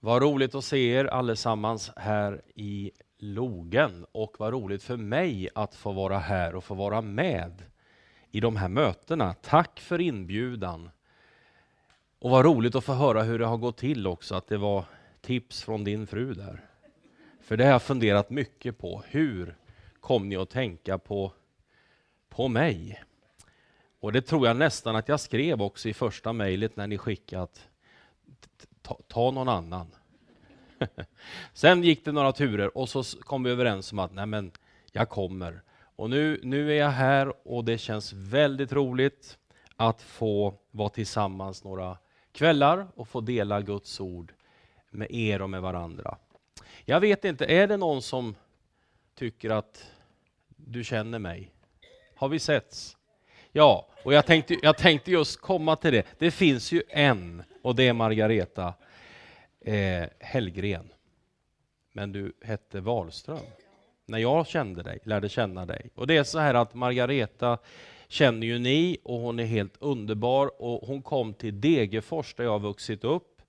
Vad roligt att se er allesammans här i Logen, och vad roligt för mig att få vara här och få vara med i de här mötena. Tack för inbjudan. Och vad roligt att få höra hur det har gått till också, att det var tips från din fru där. För det har jag funderat mycket på. Hur kom ni att tänka på mig? Och det tror jag nästan att jag skrev också i första mejlet när ni skickade att ta någon annan. Sen gick det några turer och så kom vi överens om att nej men jag kommer. Och nu är jag här och det känns väldigt roligt att få vara tillsammans några kvällar och få dela Guds ord med er och med varandra. Jag vet inte, är det någon som tycker att du känner mig? Har vi setts? Ja, och jag tänkte just komma till det. Det finns ju en, och det är Margareta Hellgren. Men du hette Wahlström när jag lärde känna dig. Och det är så här att Margareta känner ju ni, och hon är helt underbar. Och hon kom till Degerfors där jag har vuxit upp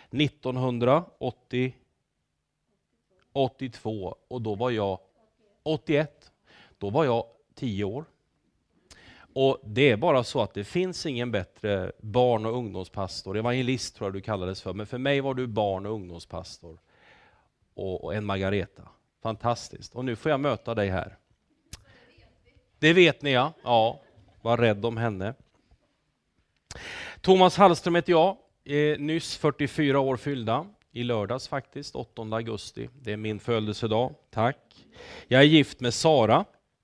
1982, och då var jag 81. Då var jag 10 år. Och det är bara så att det finns ingen bättre barn- och ungdomspastor. Evangelist tror jag du kallades för. Men för mig var du barn- och ungdomspastor. Och en Margareta. Fantastiskt. Och nu får jag möta dig här. Det vet ni, ja. Ja, var rädd om henne. Thomas Hallström heter jag. Nyss 44 år fyllda. I lördags faktiskt, 8 augusti. Det är min födelsedag. Tack. Jag är gift med Sara.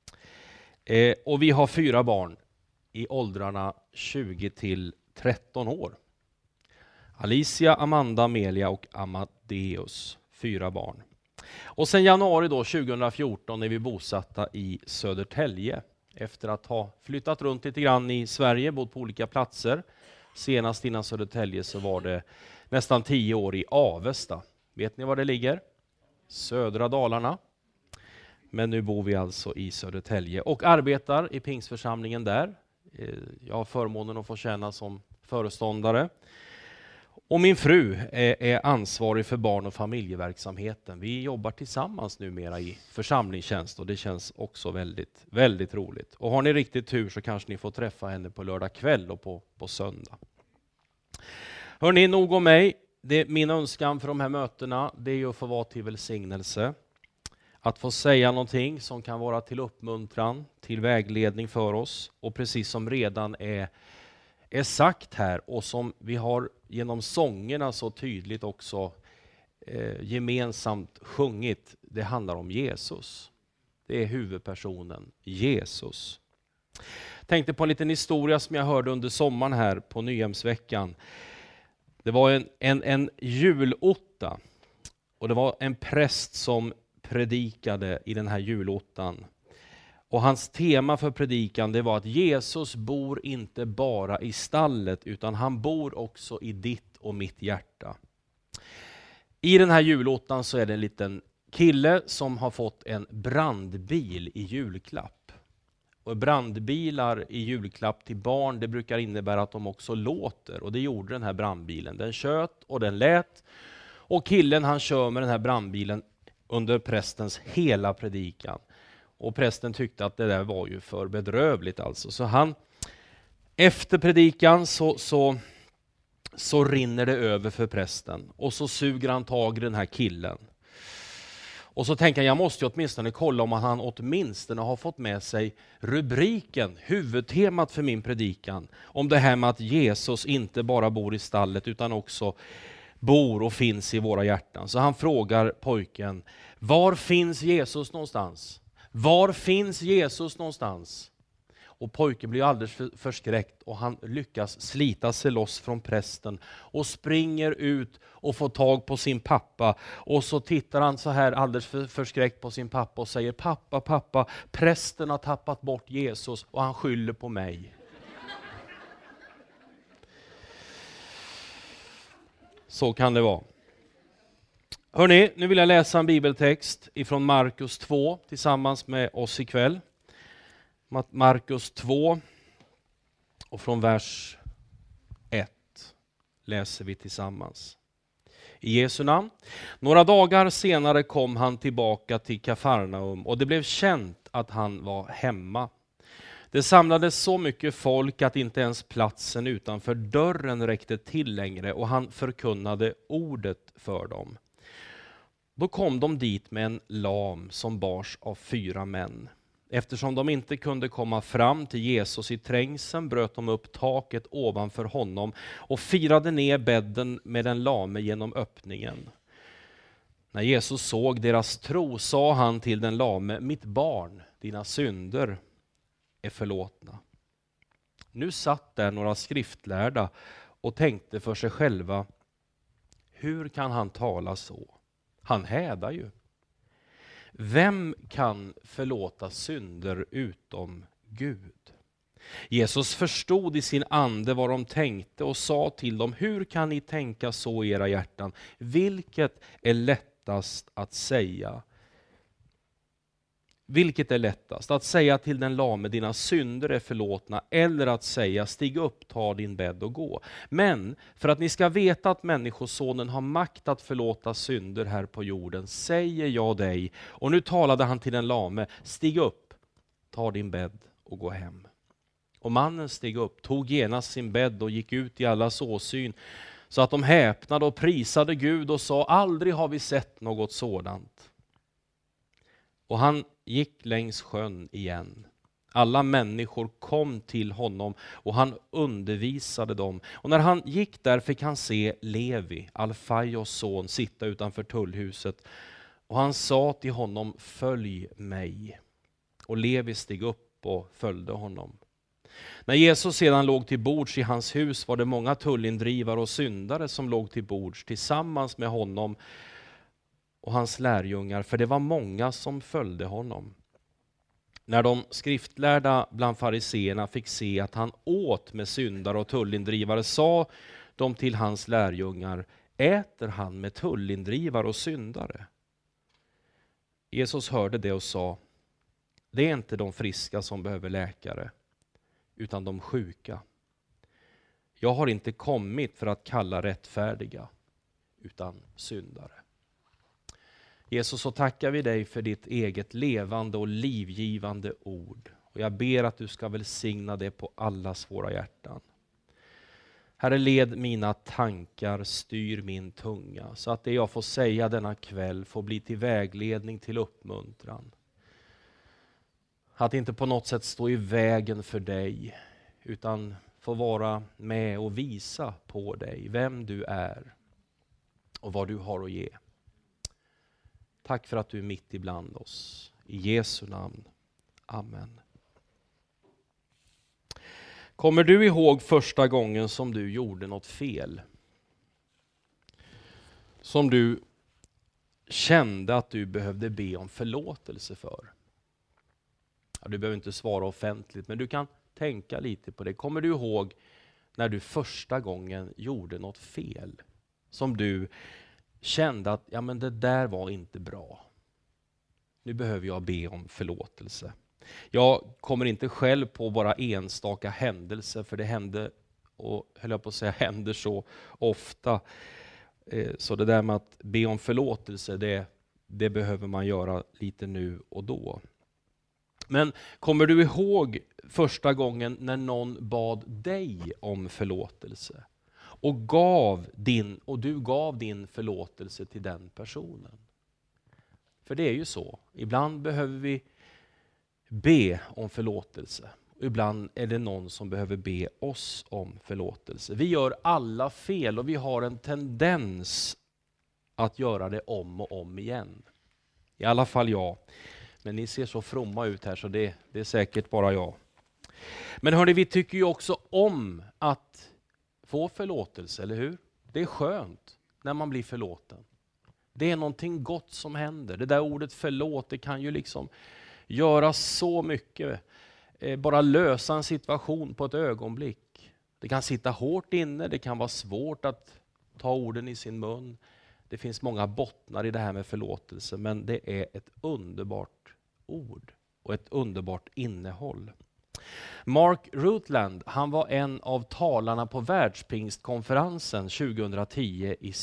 Och vi har 4 barn i åldrarna 20 till 13 år. Alicia, Amanda, Amelia och Amadeus. 4 barn. Och sen januari då 2014 är vi bosatta i Södertälje. Efter att ha flyttat runt lite grann i Sverige, bott på olika platser. Senast innan Södertälje så var det nästan 10 år i Avesta. Vet ni var det ligger? Södra Dalarna. Men nu bor vi alltså i Södertälje och arbetar i Pingstförsamlingen där. Jag har förmånen att få tjäna som föreståndare. Och min fru är ansvarig för barn- och familjeverksamheten. Vi jobbar tillsammans numera i församlingstjänst och det känns också väldigt, väldigt roligt. Och har ni riktigt tur så kanske ni får träffa henne på lördag kväll och på söndag. Hörrni, nog om mig. Min önskan för de här mötena, det är att få vara till välsignelse. Att få säga någonting som kan vara till uppmuntran, till vägledning för oss. Och precis som redan är sagt här och som vi har genom sångerna så tydligt också gemensamt sjungit, det handlar om Jesus. Det är huvudpersonen, Jesus. Tänkte på en liten historia som jag hörde under sommaren här på Nyhemsveckan. Det var en julotta och det var en präst som predikade i den här julottan. Och hans tema för predikan det var att Jesus bor inte bara i stallet utan han bor också i ditt och mitt hjärta. I den här julottan så är det en liten kille som har fått en brandbil i julklapp. Och brandbilar i julklapp till barn, det brukar innebära att de också låter. Och det gjorde den här brandbilen. Den tjöt och den lät. Och killen han kör med den här brandbilen under prästens hela predikan. Och prästen tyckte att det där var ju för bedrövligt alltså. Så han, efter predikan så rinner det över för prästen. Och så suger han tag i den här killen. Och så tänker jag måste ju åtminstone kolla om han åtminstone har fått med sig rubriken, huvudtemat för min predikan. Om det här med att Jesus inte bara bor i stallet utan också bor och finns i våra hjärtan. Så han frågar pojken, var finns Jesus någonstans? Var finns Jesus någonstans? Och pojken blir alldeles förskräckt och han lyckas slita sig loss från prästen och springer ut och får tag på sin pappa. Och så tittar han så här alldeles förskräckt på sin pappa och säger, pappa, prästen har tappat bort Jesus och han skyller på mig. Så kan det vara. Hörrni, nu vill jag läsa en bibeltext ifrån Markus 2 tillsammans med oss ikväll. Markus 2 och från vers 1 läser vi tillsammans. I Jesu namn. Några dagar senare kom han tillbaka till Kafarnaum och det blev känt att han var hemma. Det samlades så mycket folk att inte ens platsen utanför dörren räckte till längre och han förkunnade ordet för dem. Då kom de dit med en lam som bars av 4 män. Eftersom de inte kunde komma fram till Jesus i trängseln bröt de upp taket ovanför honom och firade ner bädden med den lame genom öppningen. När Jesus såg deras tro sa han till den lame: mitt barn, dina synder är förlåtna. Nu satt där några skriftlärda och tänkte för sig själva: hur kan han tala så? Han hädar ju. Vem kan förlåta synder utom Gud? Jesus förstod i sin ande vad de tänkte och sa till dem: hur kan ni tänka så i era hjärtan? Vilket är lättast att säga? Vilket är lättast? Att säga till den lame: dina synder är förlåtna, eller att säga: stig upp, ta din bädd och gå. Men för att ni ska veta att människosonen har makt att förlåta synder här på jorden, säger jag dig. Och nu talade han till den lame: stig upp, ta din bädd och gå hem. Och mannen steg upp, tog genast sin bädd och gick ut i allas åsyn, så att de häpnade och prisade Gud och sa: aldrig har vi sett något sådant. Och han gick längs sjön igen. Alla människor kom till honom och han undervisade dem. Och när han gick där fick han se Levi, Alfaios son, sitta utanför tullhuset. Och han sa till honom: följ mig. Och Levi steg upp och följde honom. När Jesus sedan låg till bords i hans hus var det många tullindrivare och syndare som låg till bords tillsammans med honom och hans lärjungar, för det var många som följde honom. När de skriftlärda bland fariseerna fick se att han åt med syndare och tullindrivare sa de till hans lärjungar: äter han med tullindrivare och syndare? Jesus hörde det och sa: det är inte de friska som behöver läkare, utan de sjuka. Jag har inte kommit för att kalla rättfärdiga, utan syndare. Jesus, så tackar vi dig för ditt eget levande och livgivande ord. Och jag ber att du ska välsigna det på allas våra hjärtan. Herre, led mina tankar, styr min tunga, så att det jag får säga denna kväll får bli till vägledning, till uppmuntran. Att inte på något sätt stå i vägen för dig, utan få vara med och visa på dig vem du är och vad du har att ge. Tack för att du är mitt ibland oss. I Jesu namn. Amen. Kommer du ihåg första gången som du gjorde något fel? Som du kände att du behövde be om förlåtelse för? Ja, du behöver inte svara offentligt, men du kan tänka lite på det. Kommer du ihåg när du första gången gjorde något fel? Som du kände att ja, men det där var inte bra. Nu behöver jag be om förlåtelse. Jag kommer inte själv på bara enstaka händelser, för det hände, och höll jag på att säga, händer så ofta. Så det där med att be om förlåtelse, det behöver man göra lite nu och då. Men kommer du ihåg första gången när någon bad dig om förlåtelse? Och du gav din förlåtelse till den personen. För det är ju så. Ibland behöver vi be om förlåtelse. Och ibland är det någon som behöver be oss om förlåtelse. Vi gör alla fel och vi har en tendens att göra det om och om igen. I alla fall jag. Men ni ser så fromma ut här, så det är säkert bara jag. Men hörni, vi tycker ju också om att få förlåtelse, eller hur? Det är skönt när man blir förlåten. Det är någonting gott som händer. Det där ordet förlåt, det kan ju liksom göra så mycket. Bara lösa en situation på ett ögonblick. Det kan sitta hårt inne, det kan vara svårt att ta orden i sin mun. Det finns många bottnar i det här med förlåtelse, men det är ett underbart ord och ett underbart innehåll. Mark Rutland, han var en av talarna på världspingstkonferensen 2010 i Stockholm.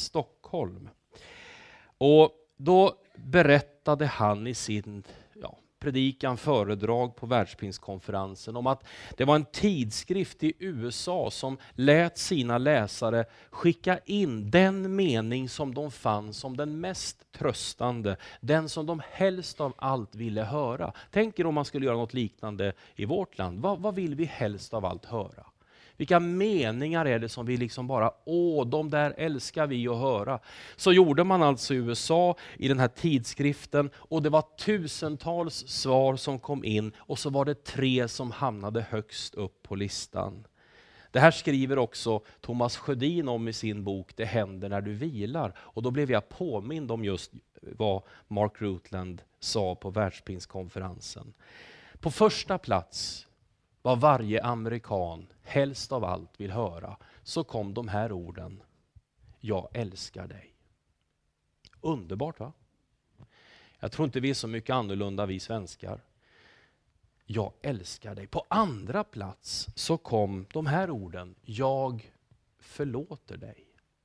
Stockholm. Och då berättade han i sin predikan, föredrag på världspingstkonferensen om att det var en tidskrift i USA som lät sina läsare skicka in den mening som de fann som den mest tröstande, den som de helst av allt ville höra. Tänk er om man skulle göra något liknande i vårt land. Vad vill vi helst av allt höra? Vilka meningar är det som vi liksom bara, de där älskar vi att höra. Så gjorde man alltså i USA i den här tidskriften och det var tusentals svar som kom in och så var det 3 som hamnade högst upp på listan. Det här skriver också Thomas Sjödin om i sin bok Det händer när du vilar. Och då blev jag påmind om just vad Mark Rutland sa på världspingstkonferensen. På första plats, vad varje amerikan helst av allt vill höra, så kom de här orden: jag älskar dig. Underbart, va? Jag tror inte vi är så mycket annorlunda vi svenskar. Jag älskar dig. På andra plats så kom de här orden: jag förlåter dig.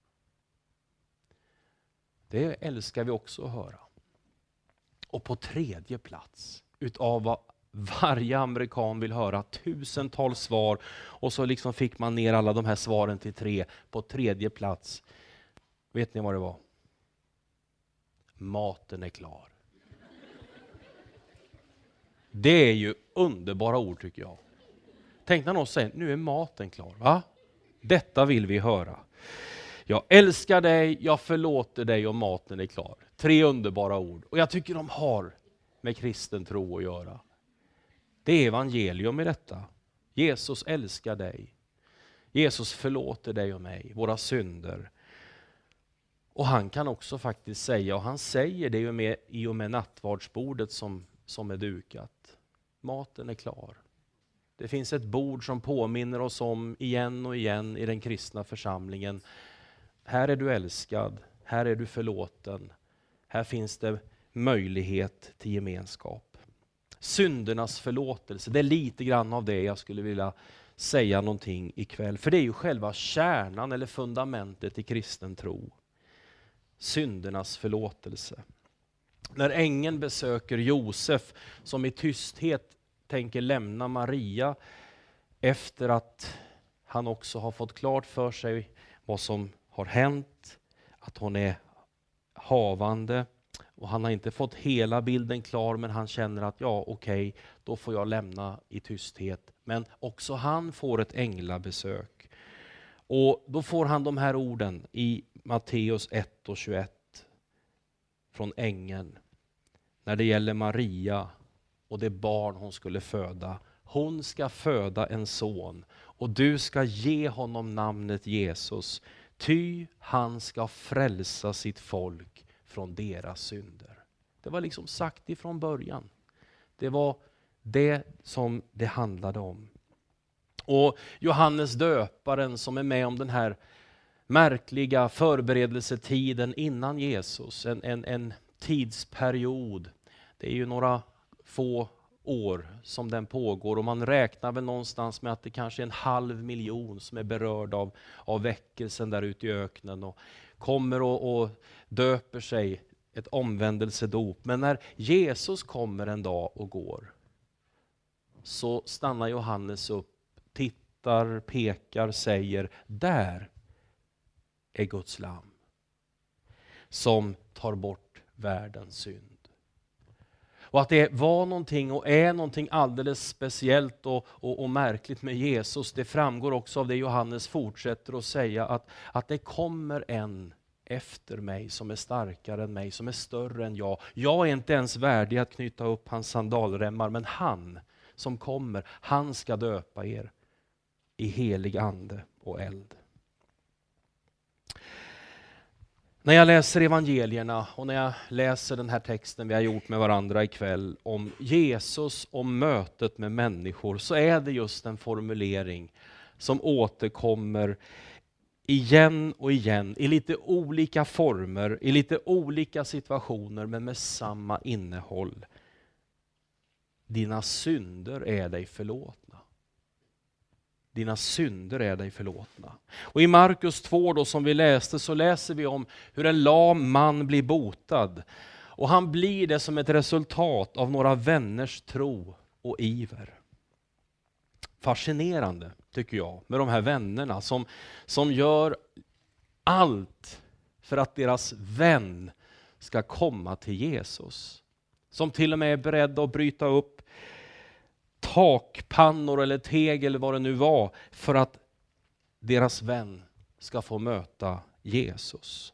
Det älskar vi också att höra. Och på tredje plats, utav vad varje amerikan vill höra, tusentals svar, och så liksom fick man ner alla de här svaren till 3. På tredje plats, vet ni vad det var? Maten är klar. Det är ju underbara ord, tycker jag. Tänk när någon säger, nu är maten klar, va? Detta vill vi höra. Jag älskar dig, jag förlåter dig och maten är klar. 3 underbara ord. Och jag tycker de har med kristen tro att göra. Det är evangelium i detta. Jesus älskar dig. Jesus förlåter dig och mig, våra synder. Och han kan också faktiskt säga, och han säger det ju med, i och med nattvardsbordet som är dukat. Maten är klar. Det finns ett bord som påminner oss om igen och igen i den kristna församlingen. Här är du älskad, här är du förlåten. Här finns det möjlighet till gemenskap. Syndernas förlåtelse, det är lite grann av det jag skulle vilja säga någonting ikväll. För det är ju själva kärnan eller fundamentet i kristen tro. Syndernas förlåtelse. När ängeln besöker Josef, som i tysthet tänker lämna Maria efter att han också har fått klart för sig vad som har hänt, att hon är havande, och han har inte fått hela bilden klar, men han känner att okej, då får jag lämna i tysthet. Men också han får ett änglabesök. Och då får han de här orden i Matteus 1:21 från ängeln. När det gäller Maria och det barn hon skulle föda. Hon ska föda en son och du ska ge honom namnet Jesus. Ty han ska frälsa sitt folk från deras synder. Det var liksom sagt ifrån början. Det var det som det handlade om. Och Johannes döparen som är med om den här märkliga förberedelsetiden innan Jesus. En tidsperiod. Det är ju några få år som den pågår. Och man räknar väl någonstans med att det kanske är 500 000 som är berörd av väckelsen där ute i öknen. Och kommer och döper sig, ett omvändelsedop. Men när Jesus kommer en dag och går, så stannar Johannes upp, tittar, pekar, säger: där är Guds lamm som tar bort världens synd. Och att det var någonting och är någonting alldeles speciellt och märkligt med Jesus, det framgår också av det Johannes fortsätter att säga, att det kommer en efter mig som är starkare än mig, som är större än jag. Jag är inte ens värdig att knyta upp hans sandalremmar, men han som kommer, han ska döpa er i helig ande och eld. När jag läser evangelierna och när jag läser den här texten vi har gjort med varandra ikväll om Jesus och mötet med människor, så är det just en formulering som återkommer igen och igen i lite olika former, i lite olika situationer, men med samma innehåll. Dina synder är dig förlåtna. dina synder är dig förlåtna. Och i Markus 2 då, som vi läste, så läser vi om hur en lam man blir botad. Och han blir det som ett resultat av några vänners tro och iver. Fascinerande tycker jag med de här vännerna som gör allt för att deras vän ska komma till Jesus. Som till och med är beredda att bryta upp takpannor eller tegel eller vad det nu var för att deras vän ska få möta Jesus.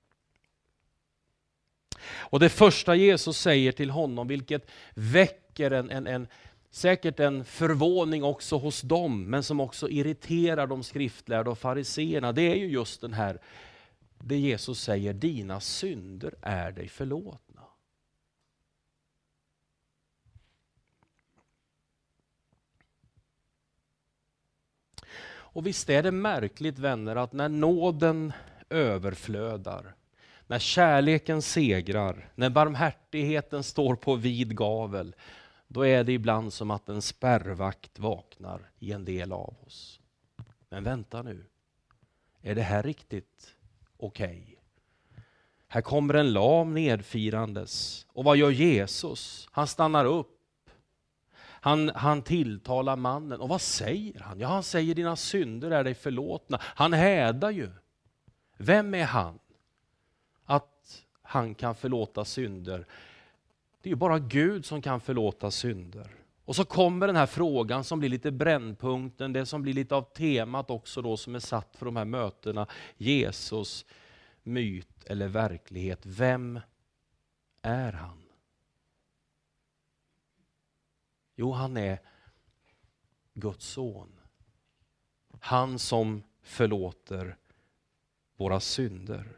Och det första Jesus säger till honom, vilket väcker säkert en förvåning också hos dem, men som också irriterar de skriftlärda och fariseerna, det är ju just den här, det Jesus säger, dina synder är dig förlåtna. Och visst är det märkligt, vänner, att när nåden överflödar, när kärleken segrar, när barmhärtigheten står på vid gavel, då är det ibland som att en spärrvakt vaknar i en del av oss. Men vänta nu, är det här riktigt okej? Här kommer en lam nedfirandes, och vad gör Jesus? Han stannar upp. Han tilltalar mannen, och vad säger han? Ja, han säger dina synder är dig förlåtna. Han hädar ju. Vem är han? Att han kan förlåta synder. Det är ju bara Gud som kan förlåta synder. Och så kommer den här frågan som blir lite brännpunkten, det som blir lite av temat också då som är satt för de här mötena. Jesus, myt eller verklighet. Vem är han? Jo, han är Guds son. Han som förlåter våra synder.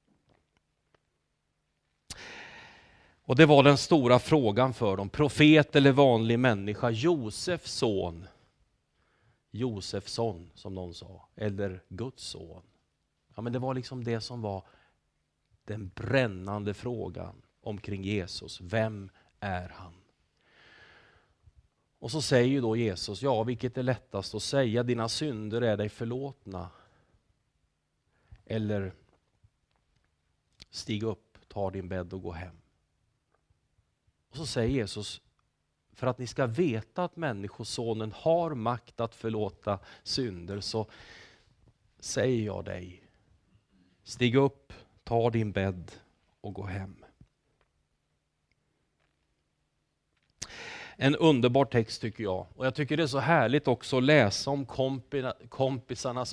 Och det var den stora frågan för dem. Profet eller vanlig människa. Josefs son. Josefsson som någon sa. Eller Guds son. Ja, men det var liksom det som var den brännande frågan omkring Jesus. Vem är han? Och så säger ju då Jesus, ja, vilket är lättast att säga, dina synder är dig förlåtna. Eller stig upp, ta din bädd och gå hem. Och så säger Jesus, för att ni ska veta att människosonen har makt att förlåta synder, så säger jag dig, stig upp, ta din bädd och gå hem. En underbar text tycker jag. Och jag tycker det är så härligt också att läsa om kompisarnas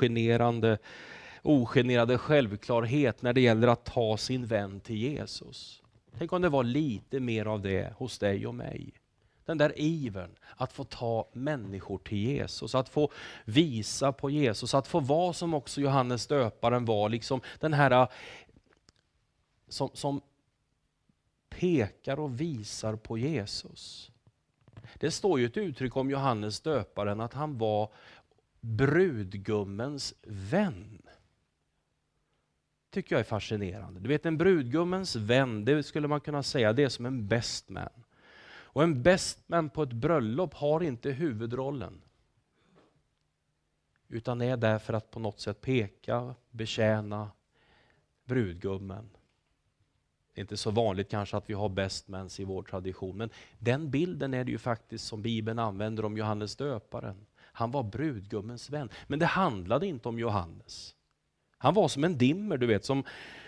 ogenerade självklarhet när det gäller att ta sin vän till Jesus. Tänk om det var lite mer av det hos dig och mig. Den där ivern att få ta människor till Jesus, att få visa på Jesus, att få vara som också Johannes döparen var, liksom den här som pekar och visar på Jesus. Det står ju ett uttryck om Johannes döparen att han var brudgummens vän. Tycker jag är fascinerande. Du vet, en brudgummens vän, det skulle man kunna säga, det är som en best man. Och en best man på ett bröllop har inte huvudrollen. Utan är där för att på något sätt peka, betjäna brudgummen. Det är inte så vanligt kanske att vi har best mans i vår tradition. Men den bilden är det ju faktiskt som Bibeln använder om Johannes döparen. Han var brudgummens vän. Men det handlade inte om Johannes. Han var som en dimmer, du vet. Som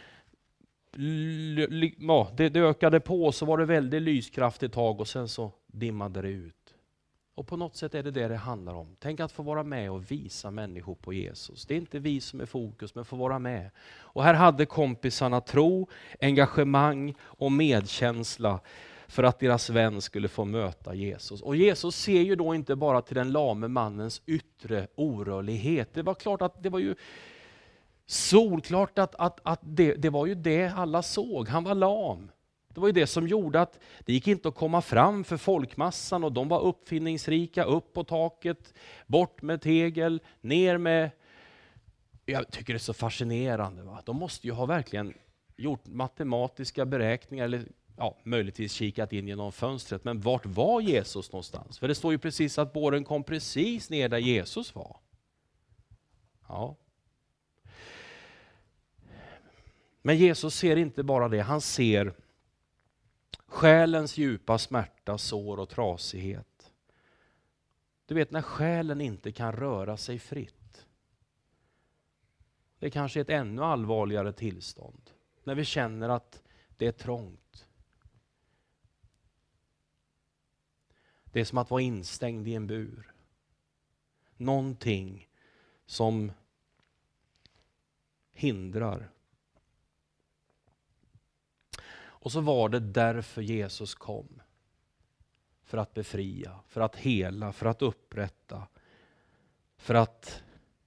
det ökade på, så var det väldigt lyskraftigt tag och sen så dimmade det ut. Och på något sätt är det handlar om. Tänk att få vara med och visa människor på Jesus. Det är inte vi som är fokus, men få vara med. Och här hade kompisarna tro, engagemang och medkänsla för att deras vän skulle få möta Jesus. Och Jesus ser ju då inte bara till den lame mannens yttre orörlighet. Det var klart att det var ju solklart att det var ju det alla såg. Han var lam. Det var ju det som gjorde att det gick inte att komma fram för folkmassan, och de var uppfinningsrika, upp på taket, bort med tegel, ner med... Jag tycker det är så fascinerande. Va? De måste ju ha verkligen gjort matematiska beräkningar eller möjligtvis kikat in genom fönstret. Men vart var Jesus någonstans? För det står ju precis att båren kom precis ner där Jesus var. Ja. Men Jesus ser inte bara det. Han ser själens djupa smärta, sår och trasighet. Du vet när själen inte kan röra sig fritt. Det är kanske ett ännu allvarligare tillstånd. När vi känner att det är trångt. Det är som att vara instängd i en bur. Någonting som hindrar. Och så var det därför Jesus kom. För att befria, för att hela, för att upprätta. För att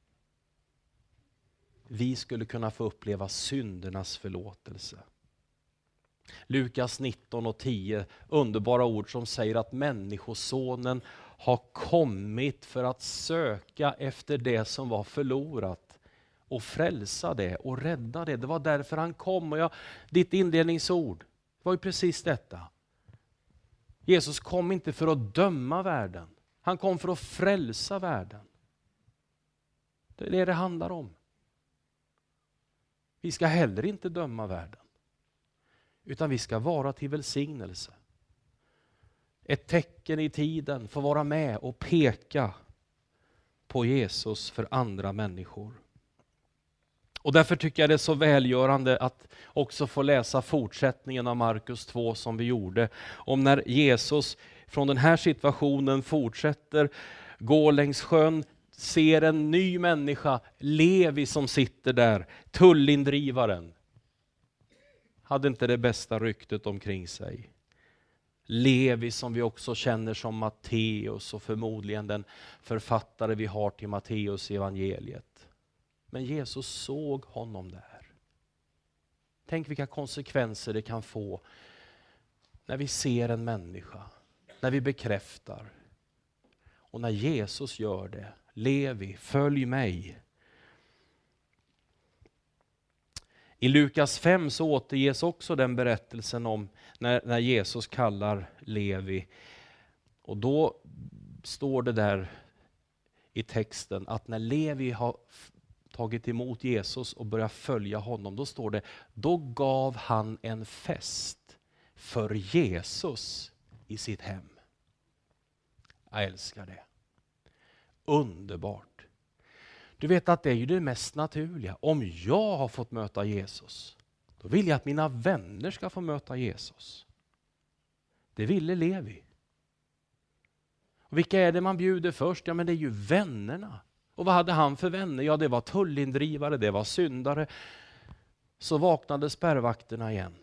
vi skulle kunna få uppleva syndernas förlåtelse. Lukas 19:10, underbara ord som säger att människosonen har kommit för att söka efter det som var förlorat och frälsa det och rädda det. Det var därför han kom. Och ditt inledningsord var ju precis detta. Jesus kom inte för att döma världen. Han kom för att frälsa världen. Det är det det handlar om. Vi ska heller inte döma världen. Utan vi ska vara till välsignelse. Ett tecken i tiden får vara med och peka på Jesus för andra människor. Och därför tycker jag det är så välgörande att också få läsa fortsättningen av Markus 2 som vi gjorde. Om när Jesus från den här situationen fortsätter gå längs sjön, ser en ny människa, Levi som sitter där, tullindrivaren. Hade inte det bästa ryktet omkring sig. Levi som vi också känner som Matteus och förmodligen den författare vi har till Matteus evangeliet. Men Jesus såg honom där. Tänk vilka konsekvenser det kan få när vi ser en människa, när vi bekräftar. Och när Jesus gör det, Levi, följ mig. I Lukas 5 så återges också den berättelsen om när Jesus kallar Levi. Och då står det där i texten att när Levi har tagit emot Jesus och börjat följa honom, då står det, då gav han en fest för Jesus i sitt hem. Jag älskar det. Underbart. Du vet att det är ju det mest naturliga. Om jag har fått möta Jesus, då vill jag att mina vänner ska få möta Jesus. Det ville Levi. Och vilka är det man bjuder först? Ja, men det är ju vännerna. Och vad hade han för vänner? Ja, det var tullindrivare, det var syndare. Så vaknade spärrvakterna igen.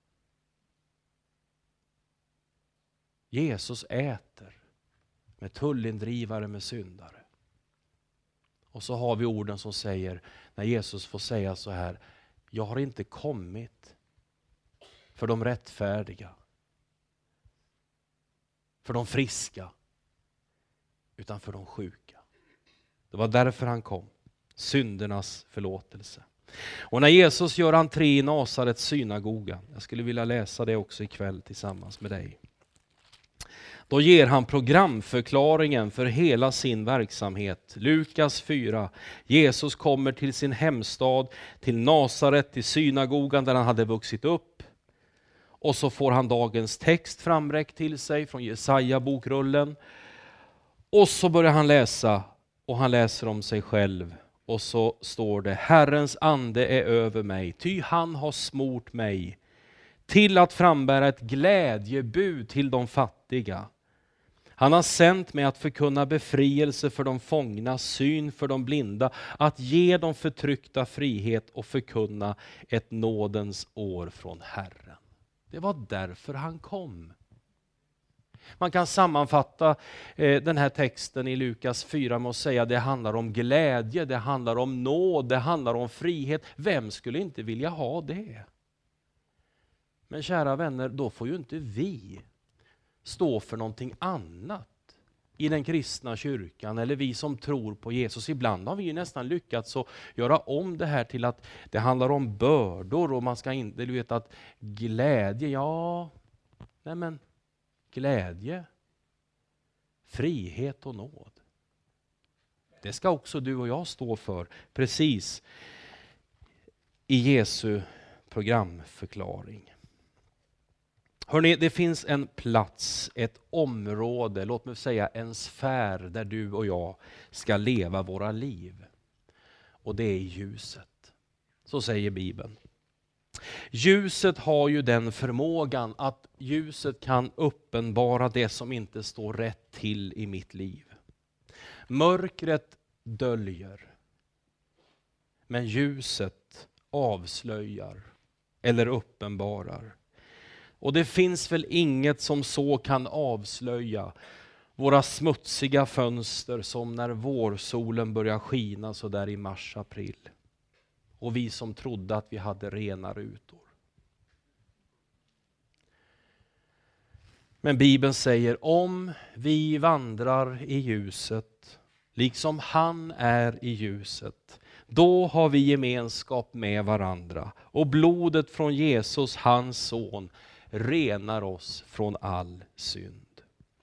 Jesus äter med tullindrivare, med syndare. Och så har vi orden som säger, när Jesus får säga så här, jag har inte kommit för de rättfärdiga, för de friska, utan för de sjuka. Det var därför han kom, syndernas förlåtelse. Och när Jesus gör entré i Nasarets synagoga, jag skulle vilja läsa det också ikväll tillsammans med dig. Då ger han programförklaringen för hela sin verksamhet. Lukas 4. Jesus kommer till sin hemstad, till Nasaret, till synagogan där han hade vuxit upp. Och så får han dagens text framräckt till sig från Jesaja bokrullen. Och så börjar han läsa, och han läser om sig själv. Och så står det, Herrens ande är över mig, ty han har smort mig till att frambära ett glädjebud till de fattiga. Han har sänt mig att förkunna befrielse för de fångna, syn för de blinda, att ge de förtryckta frihet och förkunna ett nådens år från Herren. Det var därför han kom. Man kan sammanfatta den här texten i Lukas 4 med att säga att det handlar om glädje, det handlar om nåd, det handlar om frihet. Vem skulle inte vilja ha det? Men kära vänner, då får ju inte vi stå för någonting annat i den kristna kyrkan, eller vi som tror på Jesus, ibland har vi ju nästan lyckats att göra om det här till att det handlar om bördor och man ska inte, du vet att glädje, glädje, frihet och nåd. Det ska också du och jag stå för, precis i Jesu programförklaring. Hörrni, det finns en plats, ett område, låt mig säga en sfär där du och jag ska leva våra liv. Och det är ljuset. Så säger Bibeln. Ljuset har ju den förmågan att ljuset kan uppenbara det som inte står rätt till i mitt liv. Mörkret döljer, men ljuset avslöjar eller uppenbarar. Och det finns väl inget som så kan avslöja våra smutsiga fönster som när vårsolen börjar skina så där i mars-april. Och vi som trodde att vi hade rena rutor. Men Bibeln säger, om vi vandrar i ljuset, liksom han är i ljuset, då har vi gemenskap med varandra. Och blodet från Jesus, hans son, renar oss från all synd.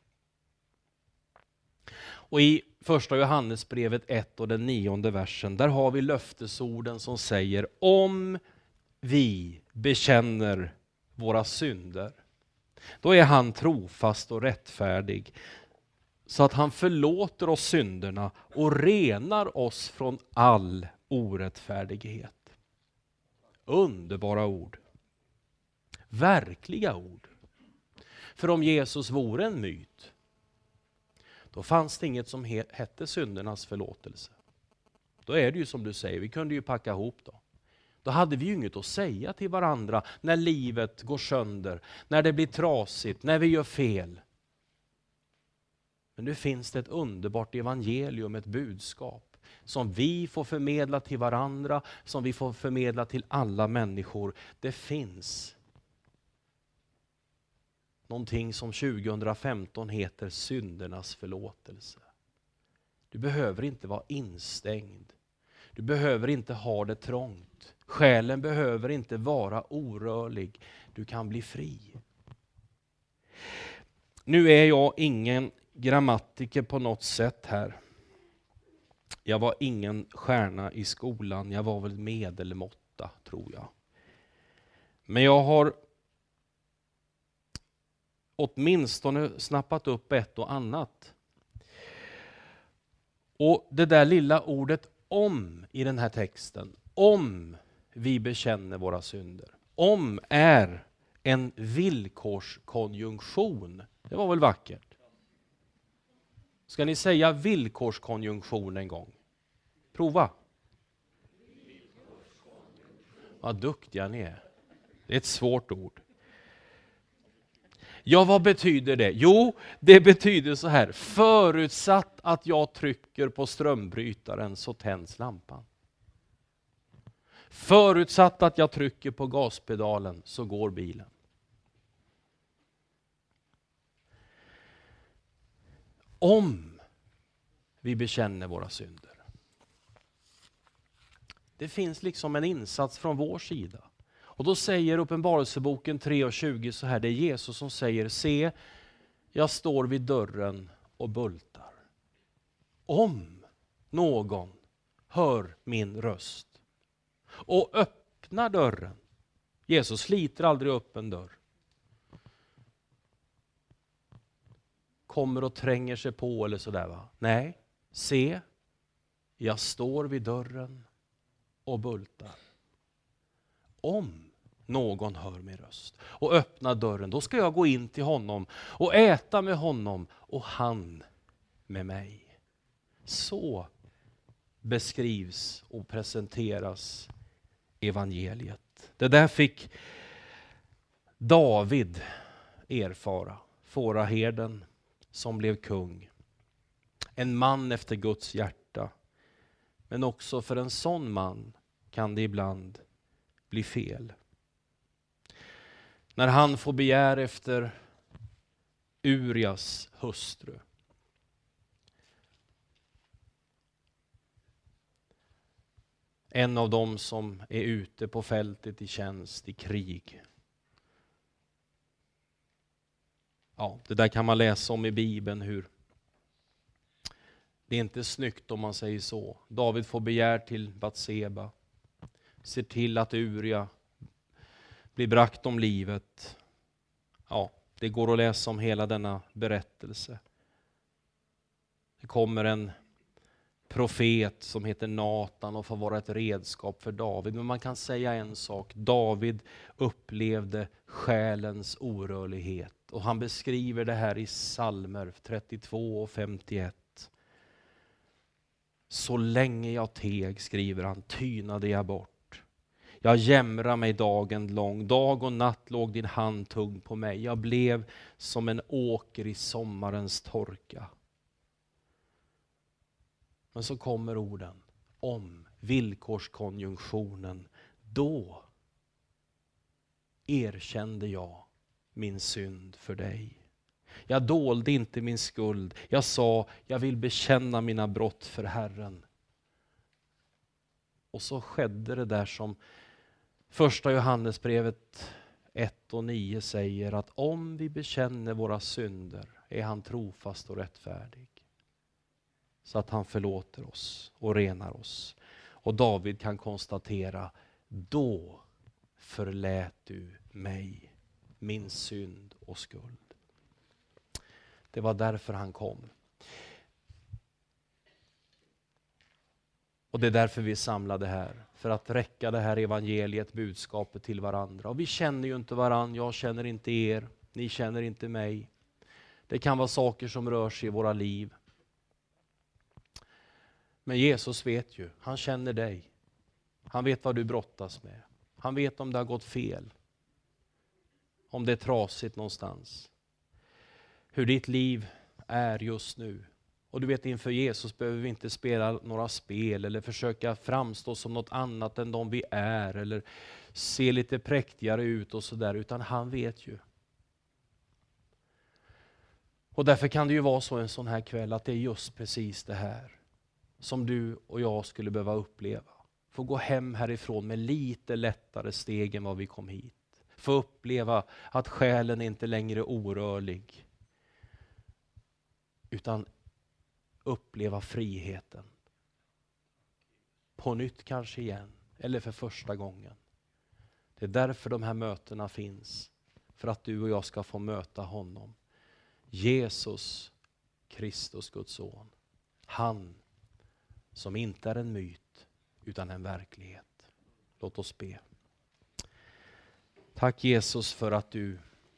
Och i första Johannesbrevet 1 och den 9:e versen, där har vi löftesorden som säger, om vi bekänner våra synder, då är han trofast och rättfärdig, så att han förlåter oss synderna och renar oss från all orättfärdighet. Underbara ord. Verkliga ord. För om Jesus vore en myt, då fanns det inget som hette syndernas förlåtelse. Då är det ju som du säger, vi kunde ju packa ihop då. Då hade vi ju inget att säga till varandra när livet går sönder, när det blir trasigt, när vi gör fel. Men nu finns det ett underbart evangelium, ett budskap som vi får förmedla till varandra, som vi får förmedla till alla människor. Det finns någonting som 2015 heter syndernas förlåtelse. Du behöver inte vara instängd. Du behöver inte ha det trångt. Själen behöver inte vara orörlig. Du kan bli fri. Nu är jag ingen grammatiker på något sätt här. Jag var ingen stjärna i skolan. Jag var väl medelmåtta, tror jag. Men jag har åtminstone snappat upp ett och annat. Och det där lilla ordet om i den här texten, om vi bekänner våra synder. Om är en villkorskonjunktion. Det var väl vackert? Ska ni säga villkorskonjunktion en gång? Prova. Vad duktiga ni är. Det är ett svårt ord. Ja, vad betyder det? Jo, det betyder så här. Förutsatt att jag trycker på strömbrytaren så tänds lampan. Förutsatt att jag trycker på gaspedalen så går bilen. Om vi bekänner våra synder. Det finns liksom en insats från vår sida. Och då säger Uppenbarelseboken 3:20 så här, det är Jesus som säger, se, jag står vid dörren och bultar. Om någon hör min röst och öppnar dörren. Jesus sliter aldrig upp en dörr. Kommer och tränger sig på eller sådär, va? Nej, se, jag står vid dörren och bultar. Om någon hör min röst och öppnar dörren, då ska jag gå in till honom och äta med honom och han med mig. Så beskrivs och presenteras evangeliet. Det där fick David erfara, fåraherden som blev kung. En man efter Guds hjärta. Men också för en sån man kan det ibland bli fel. När han får begär efter Urias hustru. En av dem som är ute på fältet i tjänst, i krig. Ja, det där kan man läsa om i Bibeln, hur det är inte snyggt om man säger så. David får begär till Batseba. Ser till att Uria blir bragt om livet. Ja, det går att läsa om hela denna berättelse. Det kommer en profet som heter Natan och får vara ett redskap för David. Men man kan säga en sak. David upplevde själens orörlighet. Och han beskriver det här i Psalmer 32 och 51. Så länge jag teg, skriver han, tynade jag bort. Jag jämrade mig dagen lång. Dag och natt låg din hand tung på mig. Jag blev som en åker i sommarens torka. Men så kommer orden om villkorskonjunktionen. Då erkände jag min synd för dig. Jag dolde inte min skuld. Jag sa, jag vill bekänna mina brott för Herren. Och så skedde det där som första Johannesbrevet 1 och 9 säger, att om vi bekänner våra synder är han trofast och rättfärdig. Så att han förlåter oss och renar oss. Och David kan konstatera, då förlät du mig min synd och skuld. Det var därför han kom. Och det är därför vi är samlade här. För att räcka det här evangeliet, budskapet till varandra. Och vi känner ju inte varandra, jag känner inte er, ni känner inte mig. Det kan vara saker som rör sig i våra liv. Men Jesus vet ju, han känner dig. Han vet vad du brottas med. Han vet om det har gått fel. Om det är trasigt någonstans. Hur ditt liv är just nu. Och du vet, inför Jesus behöver vi inte spela några spel eller försöka framstå som något annat än de vi är. Eller se lite präktigare ut och sådär. Utan han vet ju. Och därför kan det ju vara så en sån här kväll att det är just precis det här som du och jag skulle behöva uppleva. Få gå hem härifrån med lite lättare steg än vad vi kom hit. Få uppleva att själen inte längre är orörlig. Utan uppleva friheten. På nytt kanske igen. Eller för första gången. Det är därför de här mötena finns. För att du och jag ska få möta honom. Jesus Kristus, Guds son. Han som inte är en myt utan en verklighet. Låt oss be. Tack Jesus för att du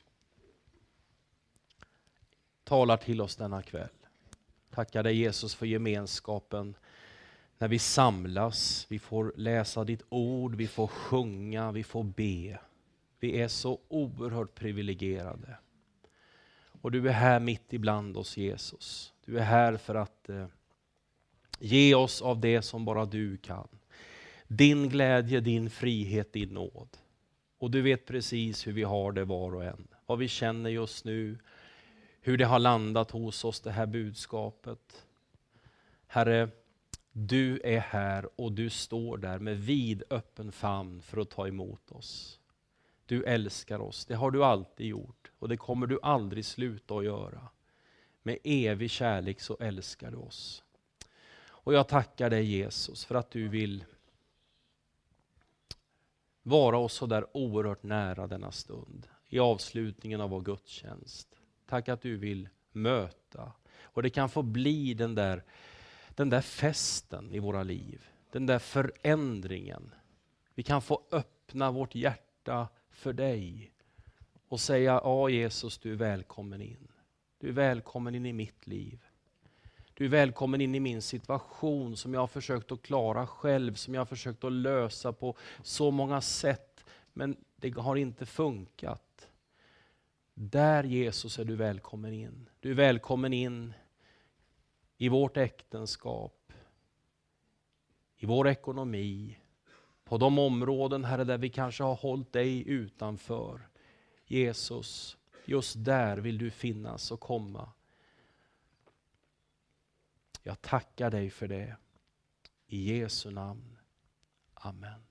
talar till oss denna kväll. Tackar dig Jesus för gemenskapen när vi samlas. Vi får läsa ditt ord, vi får sjunga, vi får be. Vi är så oerhört privilegierade. Och du är här mitt ibland oss Jesus. Du är här för att ge oss av det som bara du kan. Din glädje, din frihet, din nåd. Och du vet precis hur vi har det var och en. Vad vi känner just nu. Hur det har landat hos oss, det här budskapet. Herre, du är här och du står där med vid öppen famn för att ta emot oss. Du älskar oss, det har du alltid gjort. Och det kommer du aldrig sluta att göra. Med evig kärlek så älskar du oss. Och jag tackar dig Jesus för att du vill vara oss så där oerhört nära denna stund. I avslutningen av vår gudstjänst. Tack att du vill möta. Och det kan få bli den där festen i våra liv. Den där förändringen. Vi kan få öppna vårt hjärta för dig. Och säga, ja Jesus, du är välkommen in. Du är välkommen in i mitt liv. Du är välkommen in i min situation som jag har försökt att klara själv. Som jag har försökt att lösa på så många sätt. Men det har inte funkat. Där Jesus är du välkommen in. Du är välkommen in i vårt äktenskap. I vår ekonomi. På de områden här där vi kanske har hållit dig utanför. Jesus, just där vill du finnas och komma. Jag tackar dig för det. I Jesu namn. Amen.